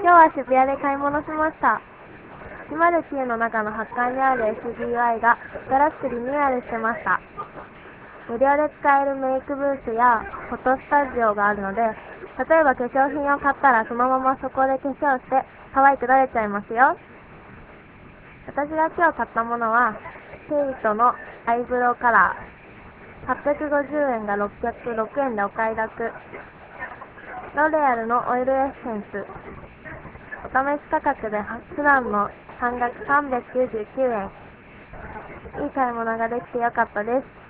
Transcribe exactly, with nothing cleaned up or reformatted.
今日は渋谷で買い物しました。いちまるきゅうの中のはちかいにある エスビーワイ が新しくリニューアルしてました。無料で使えるメイクブースやフォトスタジオがあるので、例えば化粧品を買ったらそのままそこで化粧して可愛く撮れちゃいますよ。私が今日買ったものはケイトのアイブロウカラー、はっぴゃくごじゅうえんがろっぴゃくろくえんでお買い得。ロレアルのオイルエッセンス、お試し価格で普段の半額さんびゃくきゅうじゅうきゅうえん。いい買い物ができてよかったです。